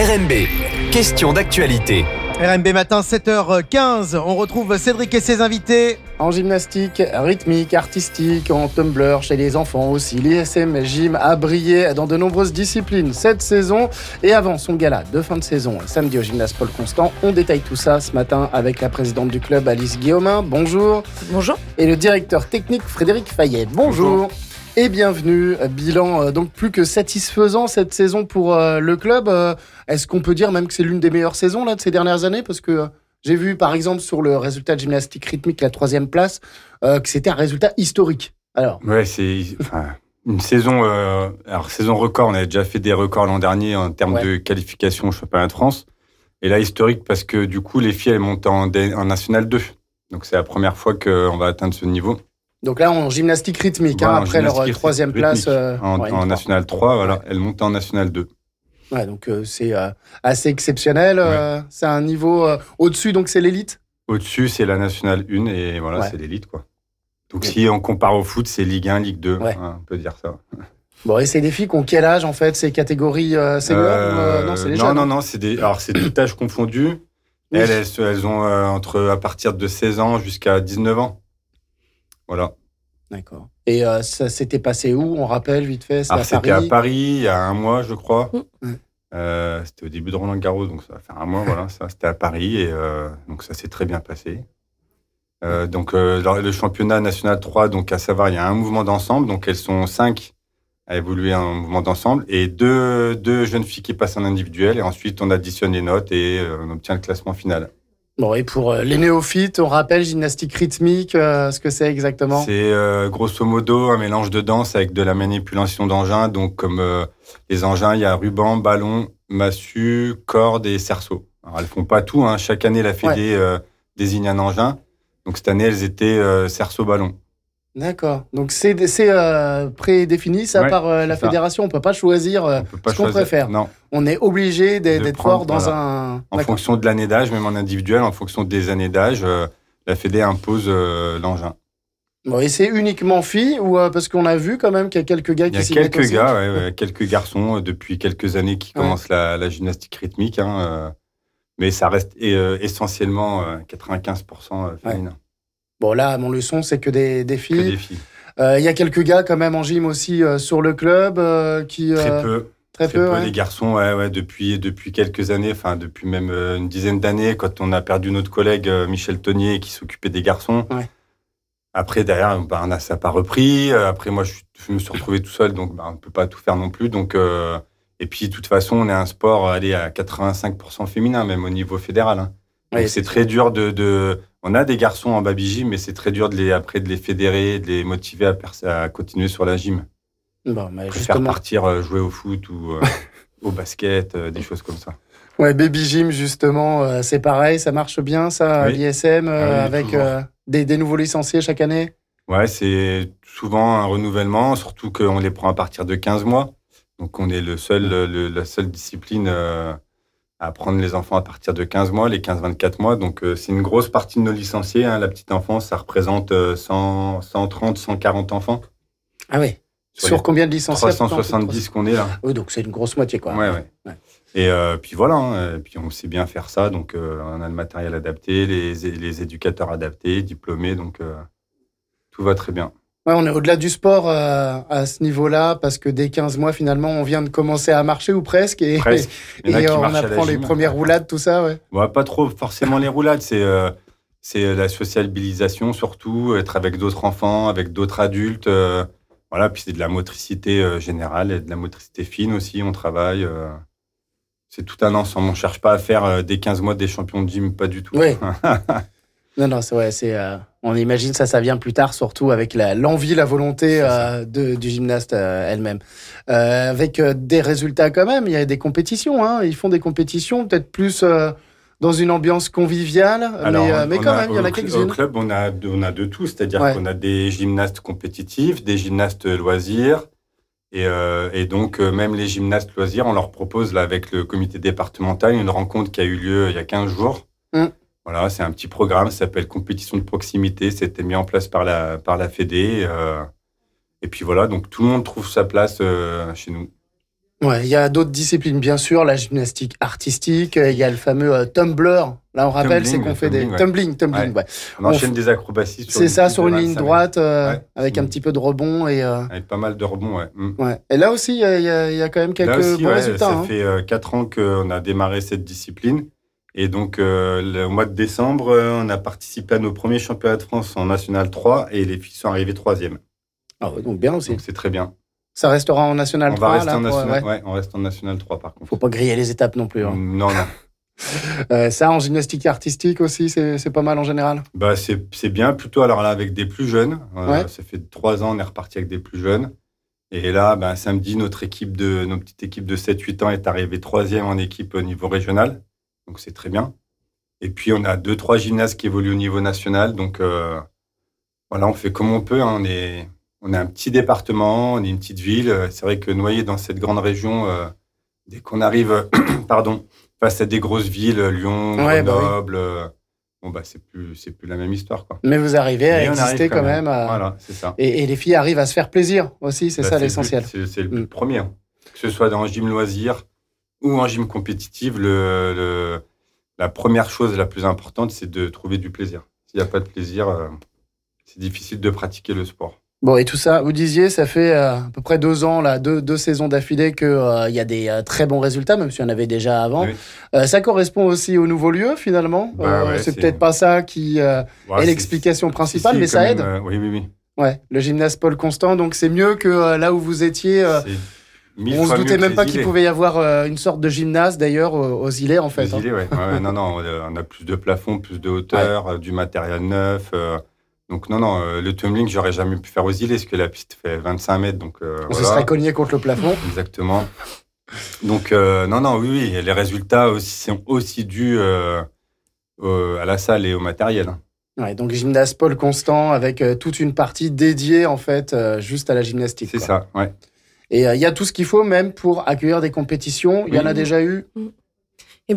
RMB, question d'actualité. RMB matin, 7h15, on retrouve Cédric et ses invités. En gymnastique rythmique, artistique, en tumbler, chez les enfants aussi. L'ISM Gym a brillé dans de nombreuses disciplines cette saison. Et avant son gala de fin de saison, samedi au gymnase Paul Constant, on détaille tout ça ce matin avec la présidente du club, Alice Guillaumin. Bonjour. Bonjour. Et le directeur technique, Frédéric Fayet. Bonjour. Et bienvenue. Bilan donc plus que satisfaisant cette saison pour le club. Est-ce qu'on peut dire même que c'est l'une des meilleures saisons là, de ces dernières années ? Parce que j'ai vu par exemple sur le résultat de gymnastique rythmique, la 3e place, que c'était un résultat historique. Alors. Ouais, c'est une saison, saison record. On avait déjà fait des records l'an dernier en termes de qualification au championnat de France. Et là, historique parce que du coup, les filles elles montent en National 2. Donc c'est la première fois qu'on va atteindre ce niveau. Donc là, en gymnastique rythmique, après leur 3e place. En National 3, voilà, elle monte en National 2. Ouais, donc c'est assez exceptionnel. C'est un niveau au-dessus, donc c'est l'élite ? Au-dessus, c'est la National 1 et voilà, c'est l'élite, quoi. Donc si on compare au foot, c'est Ligue 1, Ligue 2, on peut dire ça. Bon, et c'est des filles qui ont quel âge, en fait ? C'est catégorie senior non, c'est les jeunes. Non, c'est tout âge confondu. Oui. Elles ont à partir de 16 ans jusqu'à 19 ans. Voilà. D'accord. Et ça s'était passé où ? On rappelle vite fait. C'était à Paris, il y a un mois, je crois. C'était au début de Roland-Garros, donc ça va faire un mois. Voilà, ça, c'était à Paris et donc ça s'est très bien passé. Donc le championnat national 3, donc à savoir, il y a un mouvement d'ensemble, donc elles sont 5 à évoluer en mouvement d'ensemble et deux jeunes filles qui passent en individuel et ensuite on additionne les notes et on obtient le classement final. Bon, et pour les néophytes, on rappelle gymnastique rythmique, ce que c'est exactement ? C'est grosso modo un mélange de danse avec de la manipulation d'engins. Donc, comme les engins, il y a ruban, ballon, massue, corde et cerceau. Alors, elles font pas tout. Chaque année, la Fédé désigne un engin. Donc, cette année, elles étaient cerceau-ballon. D'accord. Donc, c'est prédéfini, ça, par la fédération. On peut pas choisir ce qu'on préfère. Non. On est obligé d'être fort dans un... En fonction de l'année d'âge, même en individuel, en fonction des années d'âge, la Fédé impose l'engin. Bon, et c'est uniquement filles ou parce qu'on a vu quand même qu'il y a quelques gars qui s'y mettent aussi ? Il y a quelques gars, quelques garçons depuis quelques années qui commencent la gymnastique rythmique. Mais ça reste essentiellement 95% féminin. Bon, là, mon leçon, c'est que des filles. Que des filles. Il y a quelques gars quand même en gym aussi sur le club qui... Très peu. Les garçons, depuis quelques années, enfin depuis même une dizaine d'années, quand on a perdu notre collègue Michel Tonnier qui s'occupait des garçons. Ouais. Après, derrière, ça n'a pas repris. Après, moi, je me suis retrouvé tout seul, donc on ne peut pas tout faire non plus. Donc, et puis, de toute façon, on est un sport à 85% féminin, même au niveau fédéral. Donc, c'est très dur On a des garçons en baby gym, mais c'est très dur de les fédérer, de les motiver à continuer sur la gym. Bon, mais faire partir jouer au foot ou au basket, des choses comme ça. Ouais, baby gym justement, c'est pareil, ça marche bien ça, l'ISM, avec des nouveaux licenciés chaque année. Ouais, c'est souvent un renouvellement, surtout qu'on les prend à partir de 15 mois. Donc on est la seule discipline à prendre les enfants à partir de 15 mois, les 15-24 mois. Donc c'est une grosse partie de nos licenciés. La petite enfance, ça représente 130, 140 enfants. Ah oui. Sur combien de licenciés ? 370 qu'on est là. Oui, donc c'est une grosse moitié, quoi. Ouais. Et puis voilà, et puis on sait bien faire ça, donc on a le matériel adapté, les éducateurs adaptés, diplômés, donc tout va très bien. Ouais, on est au-delà du sport à ce niveau-là, parce que dès 15 mois, finalement, on vient de commencer à marcher, ou presque, et on apprend les premières roulades, tout ça, pas trop forcément les roulades, c'est la sociabilisation surtout, être avec d'autres enfants, avec d'autres adultes. Voilà, puis c'est de la motricité générale et de la motricité fine aussi, on travaille. C'est tout un ensemble. On ne cherche pas à faire dès 15 mois des champions de gym, pas du tout. Oui. Non, c'est vrai. On imagine ça vient plus tard, surtout avec l'envie, la volonté du gymnaste elle-même. Avec des résultats quand même, il y a des compétitions. Ils font des compétitions, peut-être plus... dans une ambiance conviviale, mais quand même, il y en a quelques-unes. Au club, on a de tout, c'est-à-dire qu'on a des gymnastes compétitifs, des gymnastes loisirs, et donc même les gymnastes loisirs, on leur propose, là, avec le comité départemental, une rencontre qui a eu lieu il y a 15 jours. Voilà, c'est un petit programme, ça s'appelle Compétition de proximité, c'était mis en place par la Fédé, et puis voilà, donc tout le monde trouve sa place chez nous. Ouais, il y a d'autres disciplines, bien sûr, la gymnastique artistique, il y a le fameux tumbler. Là, on rappelle, c'est qu'on fait des tumbling, ouais. On enchaîne des acrobaties sur sur une ligne droite, avec un petit peu de rebond et avec pas mal de rebond, ouais. Ouais. Et là aussi, il y a quand même quelques bons résultats. Ça fait 4 ans qu'on a démarré cette discipline. Et donc, au mois de décembre, on a participé à nos premiers championnats de France en National 3 et les filles sont arrivées 3e. Ah ouais, donc bien aussi. Donc c'est très bien. Ça restera en National 3 On va rester en National, on reste en National 3 par contre. Faut pas griller les étapes non plus. Hein. Non. Ça, en gymnastique artistique aussi, c'est pas mal en général. Bah, c'est bien, plutôt alors là avec des plus jeunes. Ça fait 3 ans, on est reparti avec des plus jeunes. Et là, samedi, notre petite équipe de 7-8 ans est arrivée 3e en équipe au niveau régional. Donc c'est très bien. Et puis on a 2-3 gymnastes qui évoluent au niveau national. Donc voilà, on fait comme on peut. Hein. On est un petit département, on est une petite ville. C'est vrai que noyé dans cette grande région, dès qu'on arrive face à des grosses villes, Lyon, Grenoble, c'est plus la même histoire, quoi. Mais vous arrivez à exister quand même. Voilà, c'est ça. Et les filles arrivent à se faire plaisir aussi, c'est ça l'essentiel. C'est le but premier. Hein. Que ce soit dans un gym loisir ou en gym compétitive, la première chose la plus importante, c'est de trouver du plaisir. S'il n'y a pas de plaisir, c'est difficile de pratiquer le sport. Bon, et tout ça, vous disiez, ça fait à peu près 2 ans, là, deux saisons d'affilée qu'il y a des très bons résultats, même s'il y en avait déjà avant. Oui. Ça correspond aussi au nouveau lieu, finalement. C'est peut-être pas ça qui est l'explication principale, mais ça aide. Oui. Ouais, le gymnase Paul Constant, donc c'est mieux que là où vous étiez. On se doutait même pas qu'il pouvait y avoir une sorte de gymnase, d'ailleurs, aux îlets, en fait. Aux îlets, ouais. Non, on a plus de plafond, plus de hauteur, du matériel neuf. Donc non, le tumbling, j'aurais jamais pu faire aux îlets parce que la piste fait 25 mètres. Donc, on se serait cogné contre le plafond. Exactement. Donc oui, les résultats sont aussi dus à la salle et au matériel. Ouais, donc gymnase Paul Constant avec toute une partie dédiée en fait juste à la gymnastique. C'est ça, ouais. Et il y a tout ce qu'il faut même pour accueillir des compétitions. Il y en a déjà eu. Et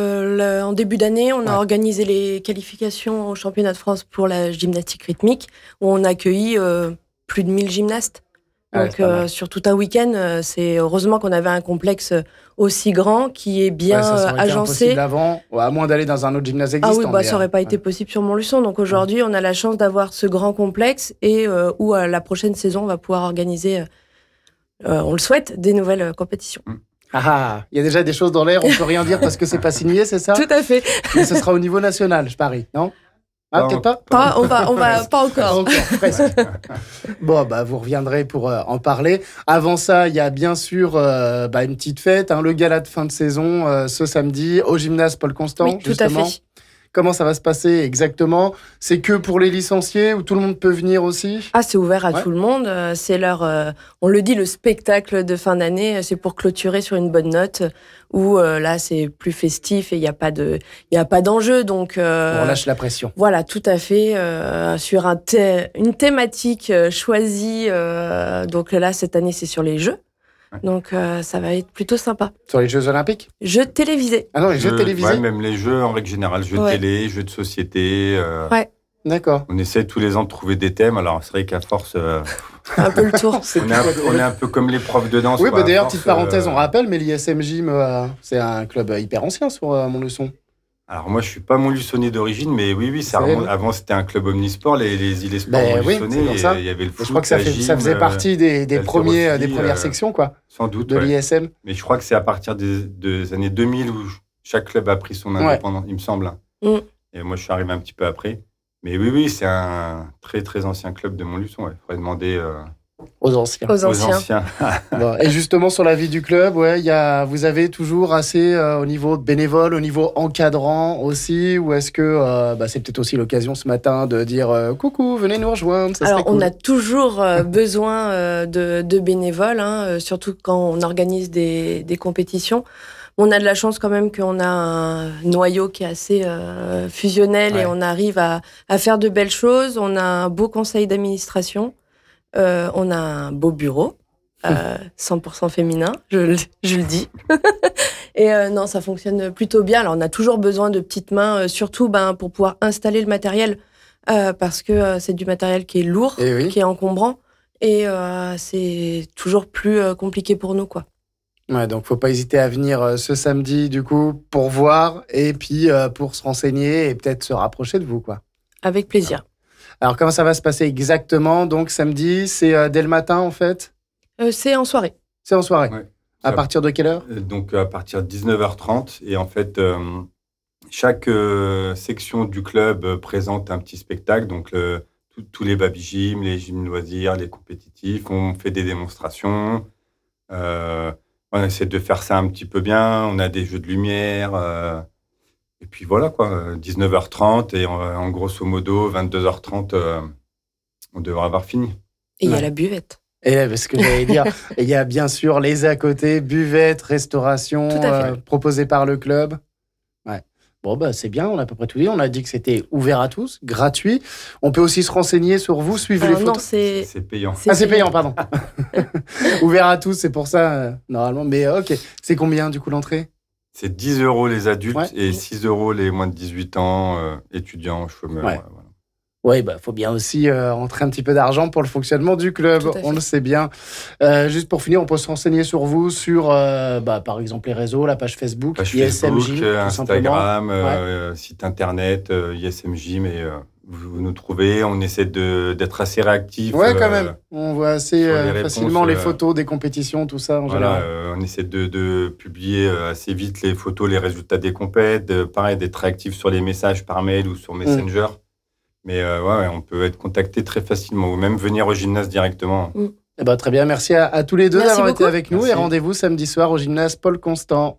en début d'année, on a organisé les qualifications au championnat de France pour la gymnastique rythmique, où on a accueilli plus de 1000 gymnastes. Donc, sur tout un week-end, c'est heureusement qu'on avait un complexe aussi grand qui est bien ça aurait agencé. Été impossible avant, à moins d'aller dans un autre gymnase existant. Ah oui, ça n'aurait pas été possible sur Montluçon. Donc aujourd'hui, on a la chance d'avoir ce grand complexe et où la prochaine saison, on va pouvoir organiser, on le souhaite, des nouvelles compétitions. Ah, il y a déjà des choses dans l'air, on peut rien dire parce que c'est pas signé, c'est ça ? Tout à fait. Mais ce sera au niveau national, je parie, non ? Ah, peut-être pas. On va pas encore. Presque. Bon, vous reviendrez pour en parler. Avant ça, il y a bien sûr une petite fête, le gala de fin de saison ce samedi au gymnase Paul Constant. Oui, justement. Tout à fait. Comment ça va se passer exactement ? C'est que pour les licenciés ou tout le monde peut venir aussi ? Ah, c'est ouvert à tout le monde. C'est on le dit, le spectacle de fin d'année. C'est pour clôturer sur une bonne note. Où là, c'est plus festif et il y a pas d'enjeu. Donc on lâche la pression. Voilà, tout à fait. Sur une thématique choisie. Donc là, cette année, c'est sur les jeux. Donc ça va être plutôt sympa. Sur les Jeux Olympiques ? Jeux télévisés. Ah non, les jeux télévisés. Ouais, même les jeux en règle générale, jeux de télé, jeux de société. Ouais. D'accord. On essaie tous les ans de trouver des thèmes. Alors c'est vrai qu'à force, un peu le tour. on est un peu comme les profs de danse. Oui, d'ailleurs, petite parenthèse, on rappelle, mais l'ISM Gym, c'est un club hyper ancien sur Montluçon. Alors moi, je suis pas Montluçonais d'origine, mais oui, ça remonte. Avant, c'était un club omnisport, les îlets sports Montluçonnais. Il y avait le foot, je crois que ça faisait partie des premières sections, quoi. Sans doute. De l'ISM. Mais je crois que c'est à partir des années 2000 où chaque club a pris son indépendance, il me semble. Et moi, je suis arrivé un petit peu après. Mais oui, c'est un très très ancien club de Montluçon. Il faudrait demander aux anciens. Bon, et justement, sur la vie du club, vous avez toujours assez au niveau bénévole, au niveau encadrant aussi, ou est-ce que c'est peut-être aussi l'occasion ce matin de dire coucou, venez nous rejoindre, ça serait cool. On a toujours besoin de bénévoles, surtout quand on organise des compétitions. On a de la chance quand même qu'on a un noyau qui est assez fusionnel et on arrive à faire de belles choses. On a un beau conseil d'administration. On a un beau bureau, 100% féminin, je le dis. Et non, ça fonctionne plutôt bien. Alors, on a toujours besoin de petites mains, surtout pour pouvoir installer le matériel, parce que c'est du matériel qui est lourd, qui est encombrant, et c'est toujours plus compliqué pour nous, quoi. Ouais, donc faut pas hésiter à venir ce samedi du coup pour voir et puis pour se renseigner et peut-être se rapprocher de vous quoi. Avec plaisir. Alors comment ça va se passer exactement? Donc samedi, c'est dès le matin en fait? C'est en soirée. C'est en soirée. Ouais. À partir de quelle heure? Donc à partir de 19h30 et en fait chaque section du club présente un petit spectacle. Donc tous les baby gym, les gyms loisirs, les compétitifs, on fait des démonstrations. On essaie de faire ça un petit peu bien. On a des jeux de lumière. Et puis voilà, quoi. 19h30 et en grosso modo, 22h30, on devrait avoir fini. Et il y a la buvette. Et ce que j'allais dire, il y a bien sûr les à côté, buvette, restauration, proposée par le club. Ouais. Bon, c'est bien, on a à peu près tout dit. On a dit que c'était ouvert à tous, gratuit. On peut aussi se renseigner sur vous, suivre les photos. Non, c'est payant. C'est payant, pardon. Ouvert à tous, c'est pour ça, normalement. Mais ok, c'est combien du coup l'entrée? C'est 10 € les adultes et 6 € les moins de 18 ans, étudiants, chômeurs. Ouais. Oui, faut bien aussi rentrer un petit peu d'argent pour le fonctionnement du club, on le sait bien. Juste pour finir, on peut se renseigner sur vous, sur par exemple les réseaux, la page Facebook, ISM Gym, Instagram, site internet, ISM Gym, et vous nous trouvez. On essaie d'être assez réactifs. Ouais, quand même. On voit assez facilement les photos des compétitions, tout ça en général. On essaie de publier assez vite les photos, les résultats des compètes. Pareil, d'être réactifs sur les messages par mail ou sur Messenger. Mais on peut être contacté très facilement ou même venir au gymnase directement. Très bien, merci à tous les deux d'avoir été avec nous. Merci. Et rendez-vous samedi soir au gymnase Paul Constant.